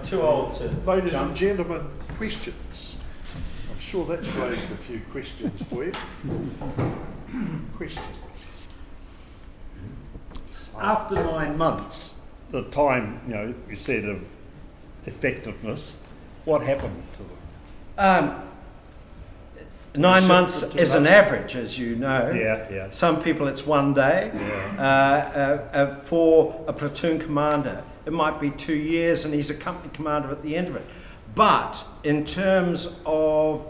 too old to Ladies jump. and gentlemen, questions. I'm sure that's raised a few questions for you. Questions? After 9 months, the time, you said of effectiveness, what happened to them? 9 months is an average, as you know. Yeah. Some people it's 1 day. For a platoon commander, it might be 2 years, and he's a company commander at the end of it. But in terms of,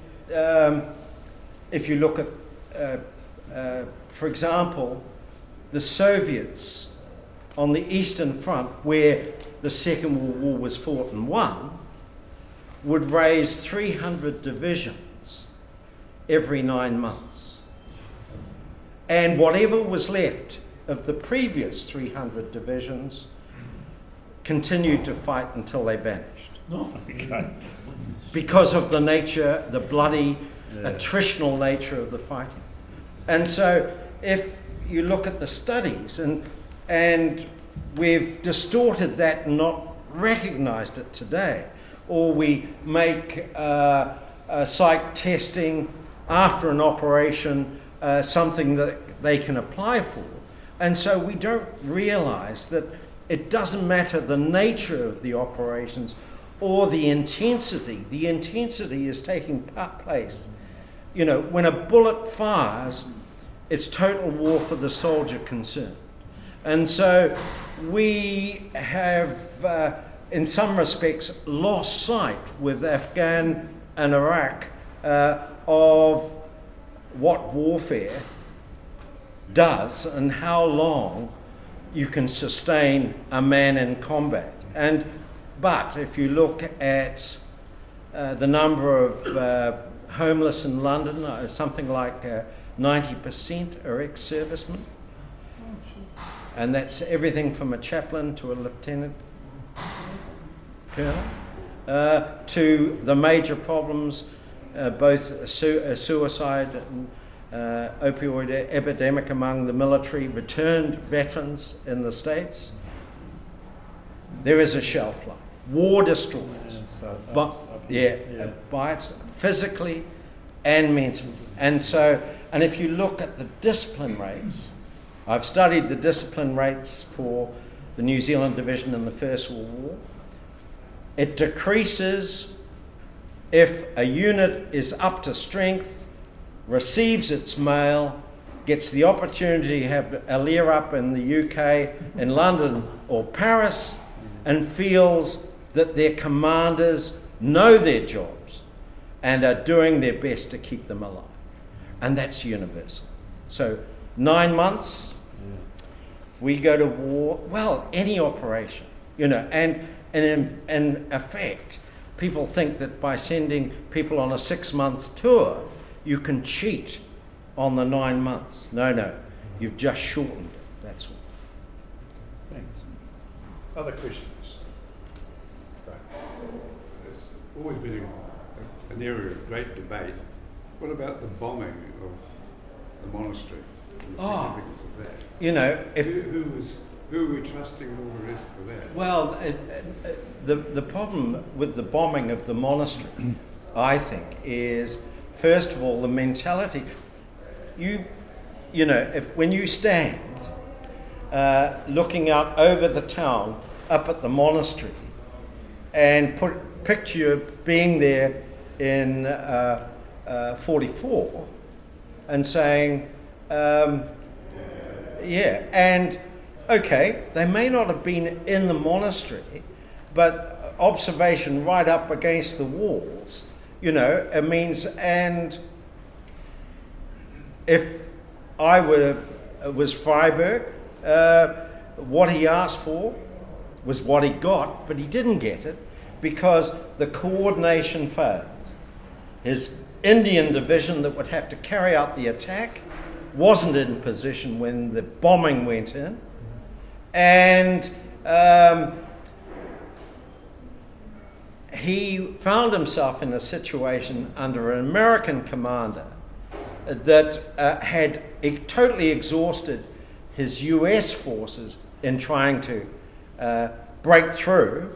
if you look at, for example, the Soviets on the Eastern Front, where the Second World War was fought and won, would raise 300 divisions every 9 months. And whatever was left of the previous 300 divisions continued to fight until they vanished. Okay. Because of the nature, the bloody, attritional nature of the fighting. And so if you look at the studies, and we've distorted that and not recognised it today, or we make psych testing after an operation something that they can apply for. And so we don't realise that it doesn't matter the nature of the operations or the intensity. The intensity is taking place. When a bullet fires, it's total war for the soldier concerned. And so we have, in some respects, lost sight with Afghan and Iraq of what warfare does and how long you can sustain a man in combat. But if you look at the number of homeless in London, something like 90% are ex-servicemen. And that's everything from a chaplain to a lieutenant colonel, to the major problems, both suicide and opioid epidemic among the military, returned veterans in the States. There is a shelf life. War destroys, by its physically and mentally. And if you look at the discipline rates, I've studied the discipline rates for the New Zealand Division in the First World War. It decreases if a unit is up to strength, receives its mail, gets the opportunity to have a layer up in the UK, in London or Paris, and feels that their commanders know their jobs and are doing their best to keep them alive. And that's universal. So 9 months, we go to war, well, any operation, and in effect, people think that by sending people on a 6-month tour, you can cheat on the 9 months. No, you've just shortened it, that's all. Thanks. Other questions? It's always been an area of great debate. What about the bombing of the monastery and the significance of that? Who are we trusting and all the rest for that? Well, the problem with the bombing of the monastery, I think, is first of all the mentality. When you stand looking out over the town up at the monastery and picture you being there in 44 and saying, okay, they may not have been in the monastery, but observation right up against the walls, it means, and if I was Freiberg, what he asked for was what he got, but he didn't get it because the coordination failed. His Indian division that would have to carry out the attack wasn't in position when the bombing went in, and he found himself in a situation under an American commander that had totally exhausted his US forces in trying to break through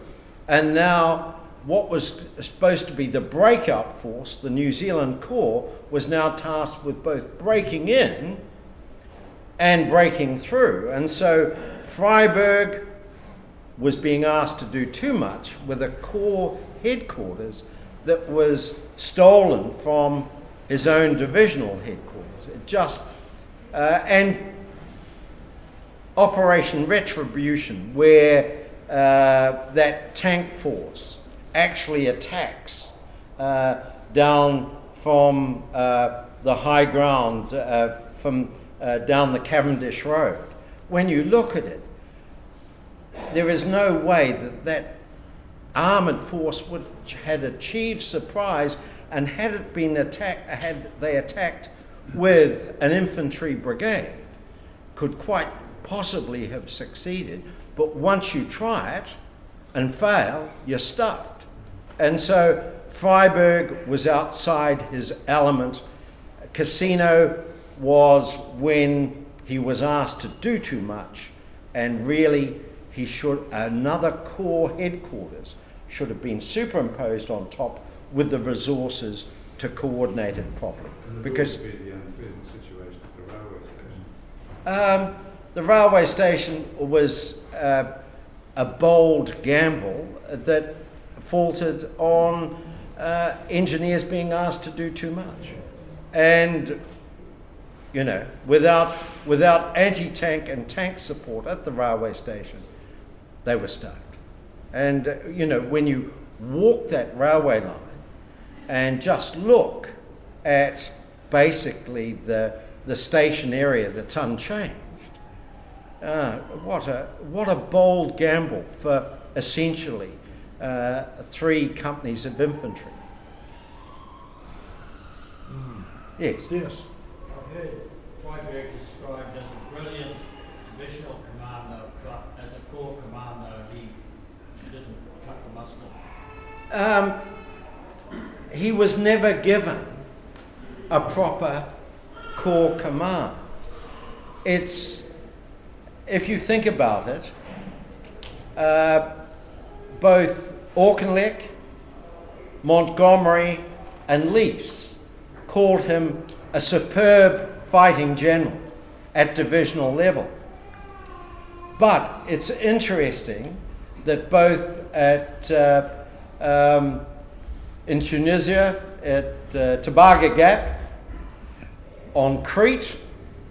And now what was supposed to be the breakout force, the New Zealand Corps, was now tasked with both breaking in and breaking through. And so Freyberg was being asked to do too much with a Corps headquarters that was stolen from his own divisional headquarters. It just and Operation Retribution, where that tank force actually attacks down from the high ground, from down the Cavendish Road. When you look at it, there is no way that armoured force had achieved surprise, and had it been had they attacked with an infantry brigade, could quite possibly have succeeded. But once you try it and fail, you're stuffed. And so Freyberg was outside his element. Cassino was when he was asked to do too much, and really another Corps headquarters should have been superimposed on top with the resources to coordinate it properly. Because the unfair situation at the railway station. The railway station was a bold gamble that faltered on engineers being asked to do too much. And, you know, without anti-tank and tank support at the railway station, they were stuffed. And, you know, when you walk that railway line and just look at basically the station area that's unchanged, what a bold gamble for essentially 3 companies of infantry. Yes. Yes. I've heard Freyberg described as a brilliant divisional commander, but as a Corps commander, he didn't cut the mustard. He was never given a proper Corps command. It's, if you think about it, both Auchinleck, Montgomery, and Leese called him a superb fighting general at divisional level. But it's interesting that both in Tunisia, at Tabarga Gap, on Crete,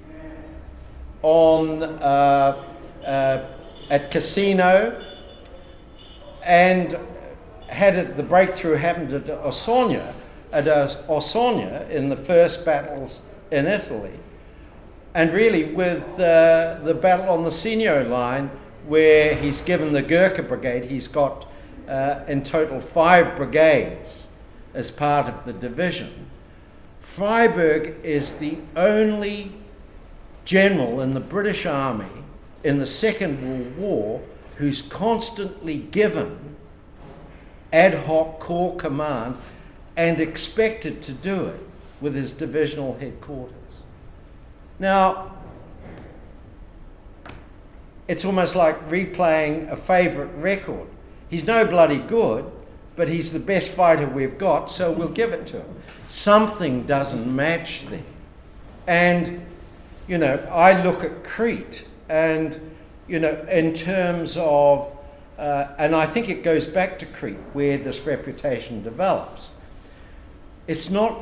at Cassino, and the breakthrough happened at Osogna in the first battles in Italy, and really with the battle on the Sinio line, where he's given the Gurkha Brigade, he's got in total 5 brigades as part of the division. Freyberg is the only general in the British Army in the Second World War who's constantly given ad hoc Corps command and expected to do it with his divisional headquarters. Now, it's almost like replaying a favourite record. He's no bloody good, but he's the best fighter we've got, so we'll give it to him. Something doesn't match there. And, you know, I look at Crete and, you know, in terms of, and I think it goes back to Crete where this reputation develops. It's not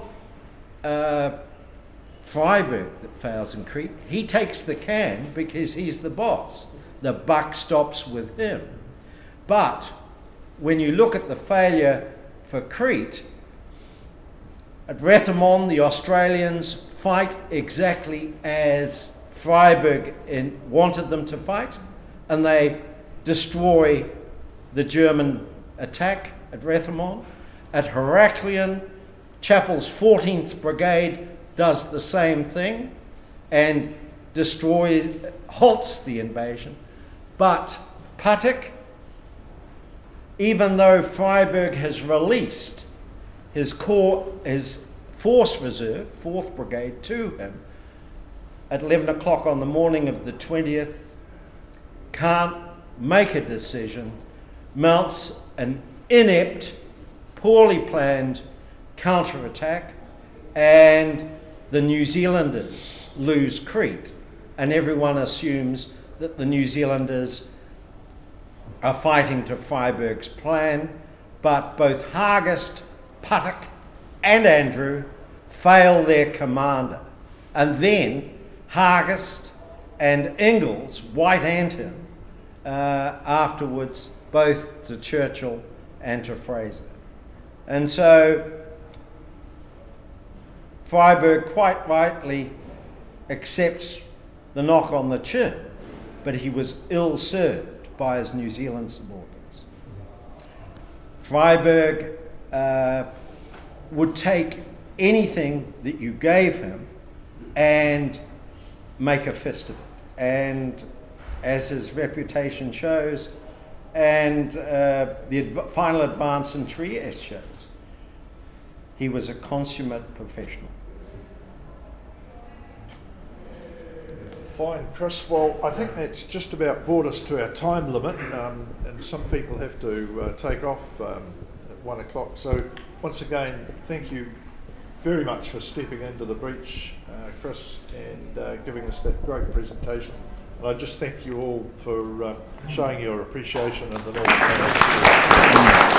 Freyberg that fails in Crete. He takes the can because he's the boss. The buck stops with him. But when you look at the failure for Crete, at Rethymnon, the Australians fight exactly as Freyberg wanted them to fight, and they destroy the German attack at Rethymnon. At Heraklion, Chappell's 14th Brigade does the same thing and halts the invasion. But Patak, even though Freyberg has released his force reserve, 4th Brigade, to him at 11 o'clock on the morning of the 20th, can't make a decision mounts an inept, poorly planned counterattack, and the New Zealanders lose Crete, and everyone assumes that the New Zealanders are fighting to Freyberg's plan, but both Hagest, Puttock and Andrew fail their commander, and then Hagest and Ingalls white-hand him afterwards, both to Churchill and to Fraser. And so Freyberg quite rightly accepts the knock on the chin, but he was ill-served by his New Zealand subordinates. Freyberg would take anything that you gave him and make a fist of it. And as his reputation shows, and the final advance in Trieste shows, he was a consummate professional. Fine, Chris. Well, I think that's just about brought us to our time limit, and some people have to take off at 1 o'clock. So once again, thank you very much for stepping into the breach, Chris, and giving us that great presentation. And I just thank you all for showing your appreciation and the